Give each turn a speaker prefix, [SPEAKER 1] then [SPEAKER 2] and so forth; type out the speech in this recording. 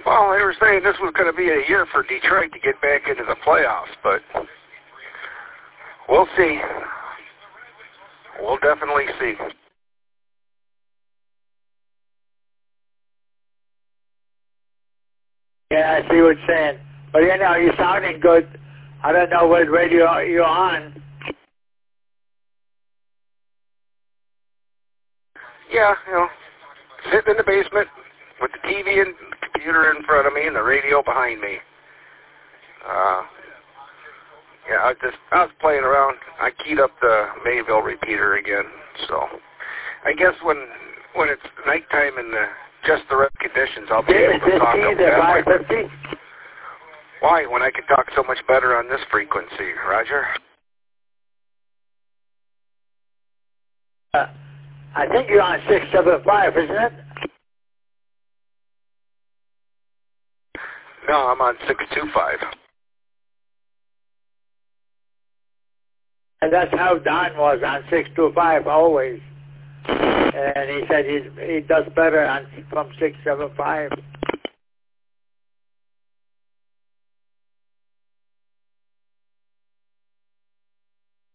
[SPEAKER 1] Well, they were saying this was going to be a year for Detroit to get back into the playoffs, but we'll see. We'll definitely see.
[SPEAKER 2] Yeah, I see what you're saying. But you know, you're sounding good. I don't know what radio you're on.
[SPEAKER 1] Yeah, you know, sitting in the basement with the TV and the computer in front of me and the radio behind me. Yeah, I was playing around. I keyed up the Mayville repeater again. So I guess when it's nighttime and just the right conditions, I'll be able to talk up that way. Why? When I can talk so much better on this frequency, Roger?
[SPEAKER 2] I think you're on 675, isn't it?
[SPEAKER 1] No, I'm on 625.
[SPEAKER 2] And that's how Don was on 625 always. And he said he does better from 675.